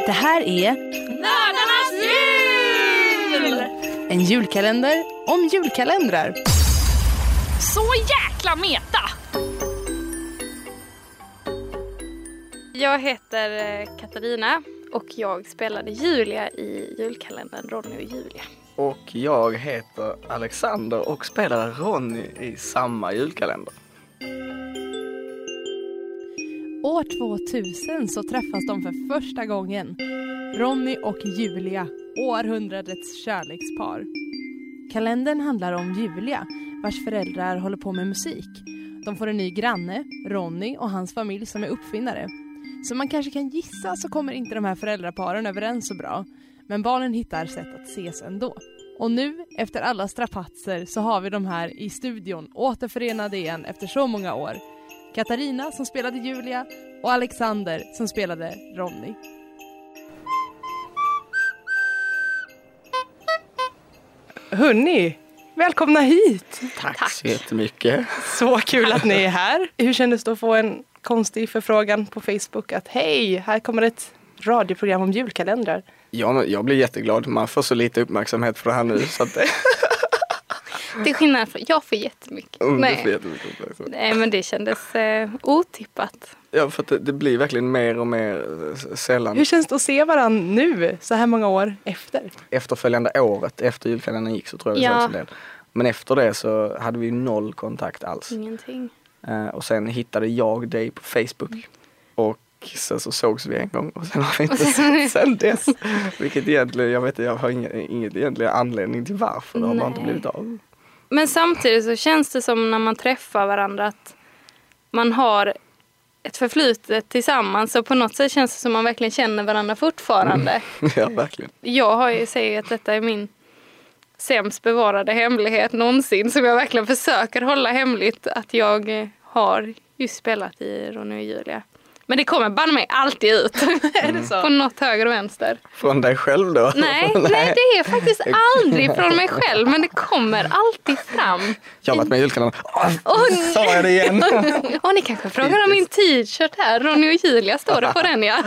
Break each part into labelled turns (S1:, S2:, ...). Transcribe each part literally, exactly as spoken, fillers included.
S1: Det här är
S2: Nördarnas jul!
S1: En julkalender om julkalendrar.
S2: Så jäkla meta! Jag heter Katarina och jag spelade Julia i julkalendern Ronny och Julia.
S3: Och jag heter Alexander och spelar Ronny i samma julkalender.
S1: År tvåtusen så träffas de för första gången. Ronny och Julia, århundradets kärlekspar. Kalendern handlar om Julia, vars föräldrar håller på med musik. De får en ny granne, Ronny, och hans familj som är uppfinnare. Som man kanske kan gissa så kommer inte de här föräldraparen överens så bra. Men barnen hittar sätt att ses ändå. Och nu, efter alla strapatser, så har vi de här i studion återförenade igen efter så många år. Katarina som spelade Julia och Alexander som spelade Ronny. Hörrni, välkomna hit!
S3: Tack,
S2: Tack
S3: så jättemycket.
S1: Så kul att ni är här. Hur kändes det att få en konstig förfrågan på Facebook att hej, här kommer ett radioprogram om julkalendrar?
S3: Ja, jag blir jätteglad. Man får så lite uppmärksamhet för det här nu. Så att det...
S2: Det är skillnad för jag får jättemycket.
S3: Mm,
S2: Nej.
S3: du får jättemycket uppmärksamhet.
S2: Nej, men det kändes eh, otippat.
S3: Ja, för att det, det blir verkligen mer och mer eh, sällan.
S1: Hur känns det att se varandra nu, så här många år efter?
S3: Efterföljande året, efter julkalendern gick, så tror jag vi
S2: Ja.
S3: sågs en del. Men efter det så hade vi noll kontakt alls.
S2: Ingenting.
S3: Eh, och sen hittade jag dig på Facebook. Och sen så sågs vi en gång och sen har vi inte sett sen dess. Vilket egentligen, jag vet inte, jag har inget, inget egentligen anledning till varför. Det har bara inte blivit av.
S2: Men samtidigt så känns det som när man träffar varandra att man har ett förflutet tillsammans. Och på något sätt känns det som man verkligen känner varandra fortfarande.
S3: Mm. Ja, verkligen.
S2: Jag har ju sagt att detta är min sämst bevarade hemlighet någonsin. Som jag verkligen försöker hålla hemligt. Att jag har just spelat i Ronny och Julia. Men det kommer banne mig alltid ut. Är det så? På något höger och vänster.
S3: Från dig själv då?
S2: Nej, nej, det är faktiskt aldrig från mig själv. Men det kommer alltid fram.
S3: Jag har varit med i julkalendern. Åh,
S2: Åh,
S3: sa jag det igen?
S2: Och ni kanske frågar om min t-shirt här. Ronny och Julia står det på den, ja.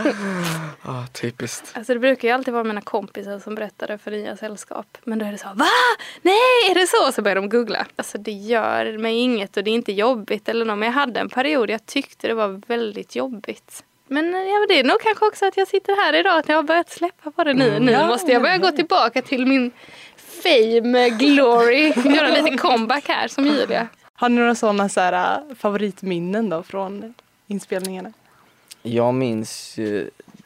S3: Ah, typiskt.
S2: Alltså det brukar ju alltid vara mina kompisar som berättade för nya sällskap. Men då är det så, va? Nej, är det så? Så börjar de googla. Alltså det gör mig inget och det är inte jobbigt eller något. Men jag hade en period jag tyckte det var väldigt jobbigt. Men ja, det är nog kanske också att jag sitter här idag. Att jag har börjat släppa på det nu. Nu
S1: Ja.
S2: måste jag börja gå tillbaka till min fame, glory. Göra lite comeback här som Julia.
S1: Har ni några sådana så här, favoritminnen då från inspelningarna?
S3: Jag minns ju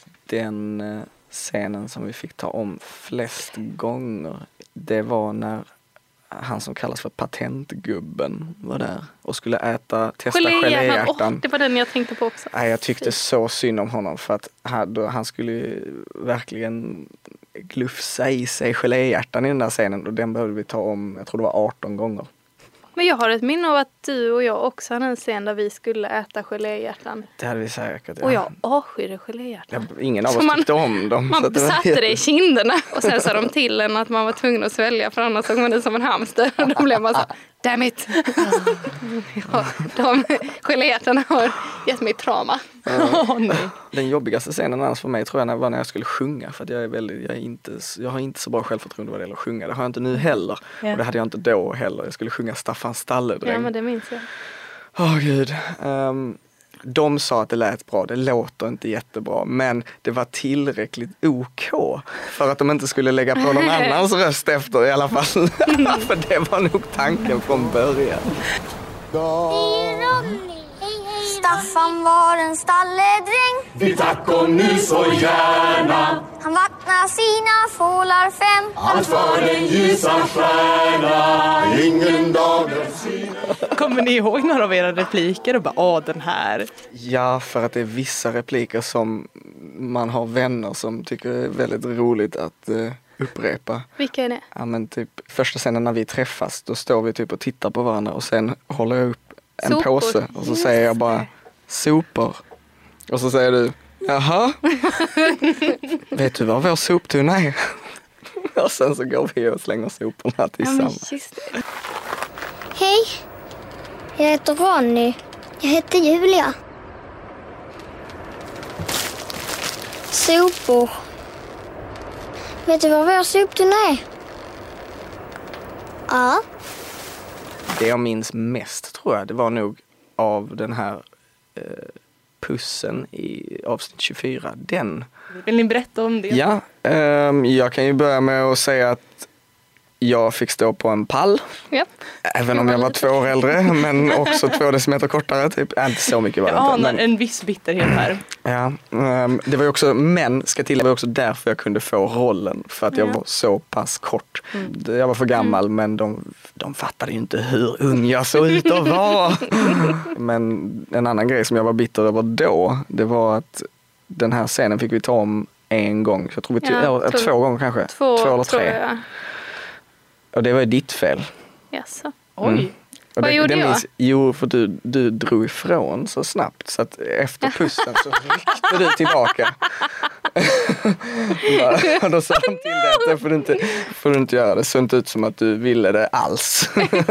S3: den eh, scenen som vi fick ta om flest gånger. Det var när han som kallas för patentgubben var där och skulle äta, testa geléhjärtan.
S2: Åh, det var den jag tänkte på också.
S3: Nej, jag tyckte så synd om honom för att han, då, han skulle ju verkligen glufsa i sig geléhjärtan i den där scenen och den behövde vi ta om, jag tror det var arton gånger.
S2: Men jag har ett minne av att du och jag också hade en scen där vi skulle äta geléhjärtan.
S3: Det hade vi säkert. Ja.
S2: Och jag avskydde geléhjärtan.
S3: Ja, ingen av
S2: Så
S3: oss
S2: man-
S3: tyckte om dem. så
S2: Man
S3: att det var
S2: satte
S3: helt-
S2: det i kinderna och sen sa de till en att man var tvungen att svälja för annars såg man ut som en hamster. Och då blev man så, damn it. Ja, de geléhjärtarna har gett mig trauma.
S1: Åh nej.
S3: Den jobbigaste scenen annars för mig tror jag var när jag skulle sjunga. För att jag är väldigt, jag är inte, jag har inte så bra självförtroende vad det gäller att sjunga. Det har jag inte nu heller.
S1: Ja.
S3: Och det hade jag inte då heller. Jag skulle sjunga Staffan Stalledräng.
S2: Ja, men det minns jag.
S3: Åh gud. Um, de sa att det lät bra. Det låter inte jättebra. Men det var tillräckligt OK. För att de inte skulle lägga på någon annans röst efter i alla fall. För det var nog tanken från början.
S4: Staffan var en stalledräng.
S5: Vi tack och nu så gärna.
S4: Han vattnar sina fålar fem.
S5: Allt för den ljusa stjärna. Ingen dag är sin.
S1: Kommer ni ihåg några av era repliker och bara, åh den här?
S3: Ja, för att det är vissa repliker som man har vänner som tycker är väldigt roligt att uh, upprepa.
S2: Vilka är det?
S3: Ja, men typ första scenen när vi träffas, då står vi typ och tittar på varandra och sen håller jag upp en
S2: Sopor.
S3: påse och så säger jag bara sopor. Och så säger du, jaha? Vet du vad vår soptunna är? Och sen så går vi och slänger soporna
S2: Ja, men
S3: tillsammans.
S2: just det.
S4: Hej, jag heter Ronny. Jag heter Julia. Sopor, Vet du vad vår soptunna är? Ja.
S3: Det jag minns mest tror jag, det var nog av den här eh, pussen i avsnitt tjugofyra. Den.
S1: Vill ni berätta om det?
S3: Ja, eh, jag kan ju börja med att säga att jag fick stå på en pall.
S2: Yep.
S3: Även om jag var två år äldre, men också två decimeter kortare. Typ. Äh, inte så mycket var det
S1: Jag
S3: inte.
S1: anar
S3: Men,
S1: en viss bitterhet här.
S3: ja, um, det var ju också, men ska till, det var också därför jag kunde få rollen. För att jag
S1: Ja.
S3: var så pass kort.
S1: Mm.
S3: Jag var för gammal, mm. men de, de fattade ju inte hur ung jag såg ut att vara. Men en annan grej som jag var bitter över då, det var att den här scenen fick vi ta om en gång. Så jag tror vi tog,
S2: Ja,
S3: eller,
S2: två-
S3: två gånger kanske.
S2: Två,
S3: två eller
S2: tror
S3: tre.
S2: jag.
S3: Och det var ju ditt fel.
S2: Jaså.
S1: Oj.
S3: Mm. Och
S2: Vad
S3: det,
S2: gjorde
S3: det
S2: jag?
S3: minns, jo, för du, du drog ifrån så snabbt så att efter pussen så ryckte du tillbaka. Och då sa de till dig att det får du, inte, får du inte göra. Det såg inte ut som att du ville det alls.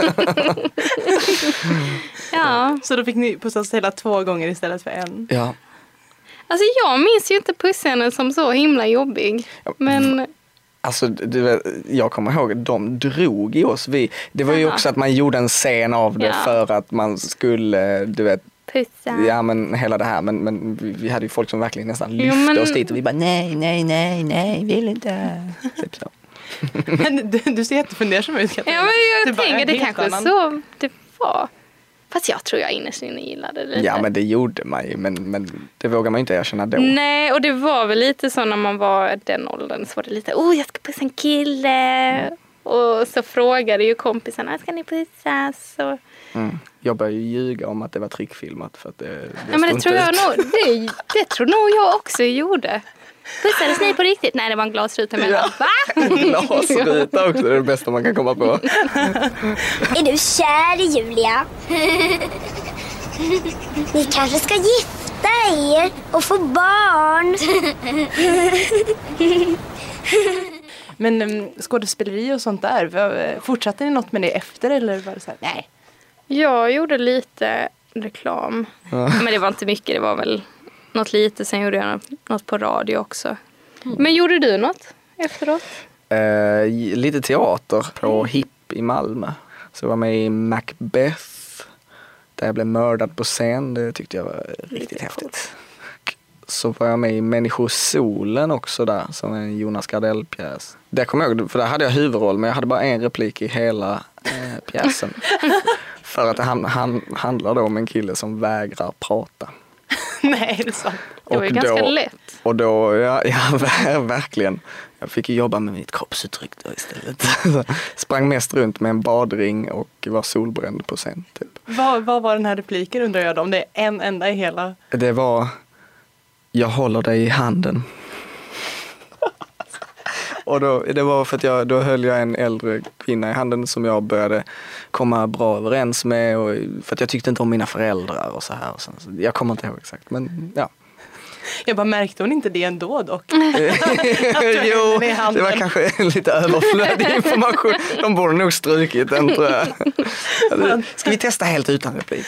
S2: Ja.
S1: Så då fick ni pussas hela två gånger istället för en.
S3: Ja.
S2: Alltså jag minns ju inte pussen som så himla jobbig. Men
S3: Alltså, du vet, jag kommer ihåg att de drog i oss. Vi, det var ju
S2: Aha.
S3: också att man gjorde en scen av det
S2: Ja.
S3: för att man skulle, du vet,
S2: pussa.
S3: ja men hela det här. Men, men vi, vi hade ju folk som verkligen nästan
S2: Jo,
S3: lyfte
S2: men-
S3: oss dit och vi bara nej, nej, nej, nej, vill inte. Typ så.
S1: Men du, du ser jättefundersam ut, Katarina.
S2: Ja, men jag
S1: Det är bara
S2: tänker
S1: en
S2: det
S1: helt
S2: kanske
S1: annan-
S2: så det var. Fast jag tror jag innerst inne gillade det lite.
S3: Ja men det gjorde man ju, men, men det vågar man ju inte erkänna då.
S2: Nej, och det var väl lite så när man var den åldern så var det lite, oh jag ska pussa en kille. Mm. Och så frågade ju kompisarna, ska ni pussas? Och...
S3: Mm. Jag började ju ljuga om att det var trickfilmat för att det, det
S2: Ja men det
S3: stod
S2: tror
S3: inte
S2: jag
S3: ut.
S2: nog, det, det tror nog jag också gjorde. Pussades ni på riktigt? Nej, det var en glasruta med
S3: Ja.
S2: Va?
S3: Glasruta också, det är det bästa man kan komma på.
S4: Är du kär i Julia? Ni kanske ska gifta er och få barn.
S1: Men um, skådespeleri och sånt där, vad- fortsatte ni något med det efter eller var det så här, nej?
S2: Jag gjorde lite reklam. Men det var inte mycket, det var väl något lite. Sen gjorde jag något på radio också. Men gjorde du något efteråt?
S3: Eh, lite teater på H I P i Malmö. Så jag var med i Macbeth. Där jag blev mördad på scen. Det tyckte jag var riktigt häftigt. Så var jag med i Människor solen också där. Som en Jonas Gardell-pjäs. Det kommer jag ihåg, för där hade jag huvudroll. Men jag hade bara en replik i hela eh, pjäsen. För att han, han handlar då om en kille som vägrar prata.
S1: Nej, det är sant.
S2: Det var ju
S3: Och
S2: ganska
S3: då-
S2: lätt.
S3: Och då, ja, ja verkligen. Jag fick ju jobba med mitt kroppsuttryck då istället. Sprang mest runt med en badring och var solbränd på scen. Typ.
S1: Vad, vad var den här repliken undrar jag då? Om det är en enda i hela...
S3: Det var, jag håller dig i handen. Och då, det var för att jag, då höll jag en äldre kvinna i handen som jag började komma bra överens med. Och för att jag tyckte inte om mina föräldrar och så här. Och sen, så jag kommer inte ihåg exakt, men ja.
S1: Jag bara märkte hon inte det ändå dock?
S3: Jo,
S1: händerna i handen.
S3: det var kanske lite överflödig information. De borde nog strukit den tror jag. Ska vi testa helt utan replik?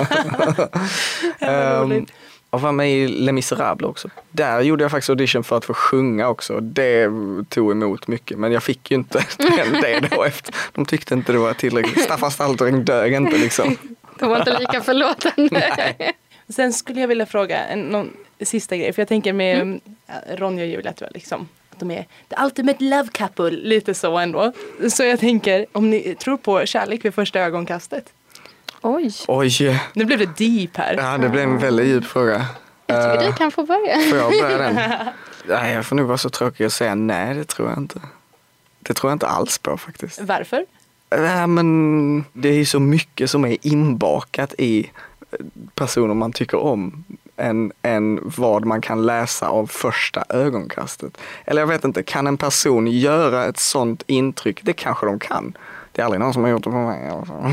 S3: um, och var med i Les Misérables också. Där gjorde jag faktiskt audition för att få sjunga också. Det tog emot mycket. Men jag fick ju inte det då efter. De tyckte inte det var tillräckligt. Staffan Staltering dög inte liksom.
S2: De var inte lika förlåtande.
S1: Sen skulle jag vilja fråga en någon sista grej. För jag tänker med mm. Ronja och Julia tror jag liksom. Att de är the ultimate love couple. Lite så ändå. Så jag tänker, om ni tror på kärlek vid första ögonkastet.
S2: Oj.
S3: Oj,
S1: Nu blev det deep här.
S3: ja, det blev en väldigt djup fråga.
S2: Jag tycker
S3: Uh,
S2: du kan få börja.
S3: får jag börja den? Nej, jag får nog vara så tråkig att säga nej, det tror jag inte. Det tror jag inte alls på faktiskt.
S1: Varför?
S3: Nej, men det är ju så mycket som är inbakat i personer man tycker om än, än vad man kan läsa av första ögonkastet. Eller jag vet inte, kan en person göra ett sånt intryck? Det kanske de kan. Det är aldrig någon som har gjort det på mig.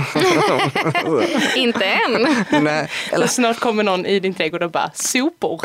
S2: Inte än.
S3: Nej,
S1: Eller
S3: eller
S1: snart kommer någon i din trädgård och bara sopor.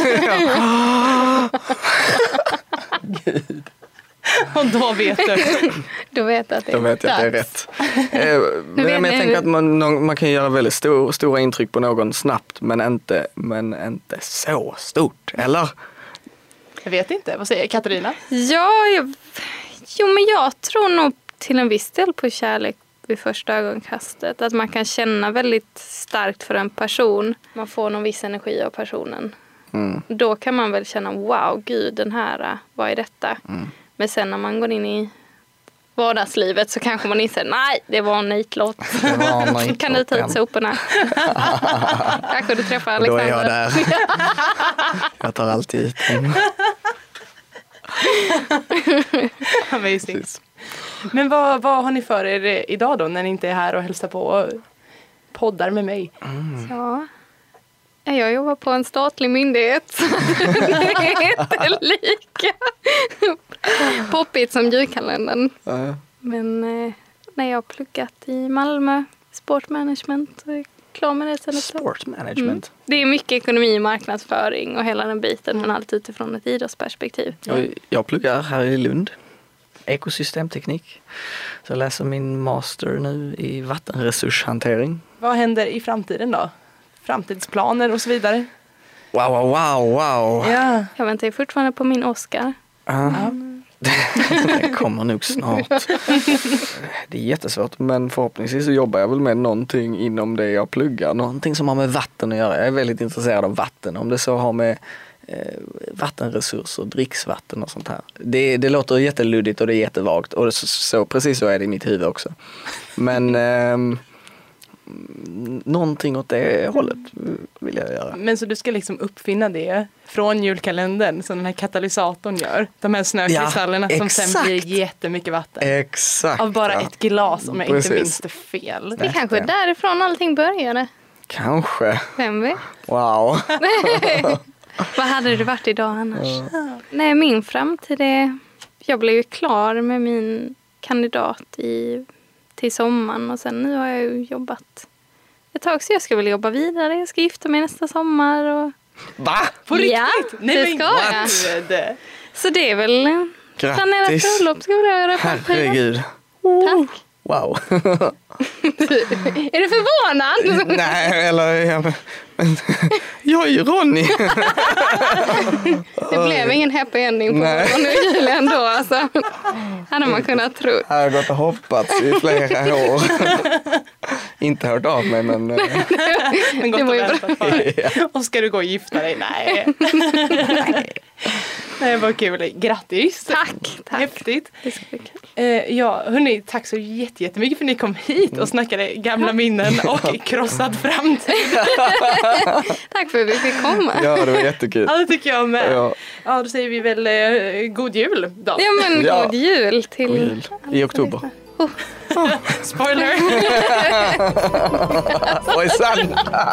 S3: Gud.
S1: Och då vet du.
S2: Då vet jag att det är
S3: Då vet jag att det är
S2: dags.
S3: rätt. Eh, men
S2: vet
S3: jag
S2: ni-
S3: tänker att man, någon- man kan göra väldigt stor, stora intryck på någon snabbt men inte, men inte så stort, eller?
S1: Jag vet inte. Vad säger Katarina?
S2: Ja, jag, jo men jag tror nog till en viss del på kärlek vid första ögonkastet. Att man kan känna väldigt starkt för en person. Man får någon viss energi av personen.
S3: Mm.
S2: Då kan man väl känna, wow, gud, den här, vad är detta? Mm. Men sen när man går in i vardagslivet så kanske man inser, nej, det var en nitlott. Kan du ta ut soporna? Kanske du träffar Alexander.
S3: Då är jag där. Jag tar alltid ut dem.
S1: Amazing. Men vad, vad har ni för er idag då när ni inte är här och hälsar på och poddar med mig?
S3: Mm.
S2: Ja. Jag jobbar på en statlig myndighet. Det är inte lika poppigt som julkalendern.
S3: Ja.
S2: Men eh, när jag har pluggat i Malmö, sportmanagement, och är klar med det sen ett tag.
S3: Sportmanagement.
S2: Mm. Det är mycket ekonomi, marknadsföring och hela den biten, men allt utifrån ett idrottsperspektiv.
S3: Jag, jag pluggar här i Lund. Ekosystemteknik. Så jag läser min master nu i vattenresurshantering.
S1: Vad händer i framtiden då? Framtidsplaner och så vidare?
S3: Wow, wow, wow, wow.
S1: Ja.
S2: Jag väntar fortfarande på min Oscar.
S3: Ja. Det kommer nog snart. Det är jättesvårt, men förhoppningsvis så jobbar jag väl med någonting inom det jag pluggar. Någonting som har med vatten att göra. Jag är väldigt intresserad av vatten. Om det så har med eh, vattenresurser, dricksvatten och sånt här. Det, det låter jätteluddigt och det är jättevagt. Och så, så, precis så är det i mitt huvud också. Men eh, någonting åt det hållet vill jag göra.
S1: Men så du ska liksom uppfinna det från julkalendern som den här katalysatorn gör. De här snökristallerna ja, som sen blir jättemycket vatten.
S3: Exakt.
S1: Av bara ett glas om jag
S3: Precis.
S1: inte minns det fel.
S2: Det är kanske är därifrån allting började.
S3: Kanske.
S2: Vem vet?
S3: Wow.
S2: Vad hade det varit idag annars? Ja. Nej, min framtid är... Jag blev ju klar med min kandidat i... till sommaren och sen nu har jag ju jobbat ett tag så jag ska väl jobba vidare. Jag ska gifta mig nästa sommar. Och...
S3: Va?
S1: På riktigt?
S2: Ja,
S1: Nej,
S2: det ska
S1: jag.
S2: jag. Så det är väl
S3: Grattis.
S2: planerat bröllop ska vi göra.
S3: Herregud.
S2: Tack.
S3: Wow.
S2: Är du förvånad?
S3: Nej, eller ja, men, men, jag är ju Ronny.
S2: Det blev ingen happy ending på Ronny och Julia ändå. Alltså. Hade man kunnat tro.
S3: Jag har gått och hoppats i flera år. Inte hört av mig, men...
S1: men gått och väntat på det. Och ska du gå och gifta dig? Nej. Nej. Det var kul. Grattis.
S2: Tack. tack.
S1: Häftigt.
S2: Det ska bli kul.
S1: Eh, ja, hörni, tack så jättemycket för att ni kom hit och snackade gamla minnen och krossad framtid.
S2: Tack för att vi fick komma.
S3: Ja, det var jättekul.
S1: Ja, det tycker jag med.
S3: Ja,
S1: ja då säger vi väl eh, god jul då.
S2: Ja, men
S3: Ja.
S2: god jul till...
S3: God jul. I oktober.
S2: Oh.
S1: Spoiler.
S3: Ojsan.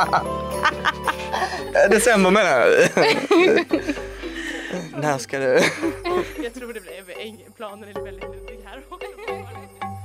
S3: December menar jag. När ska du?
S1: Jag tror det blev planen är väldigt luddig här också.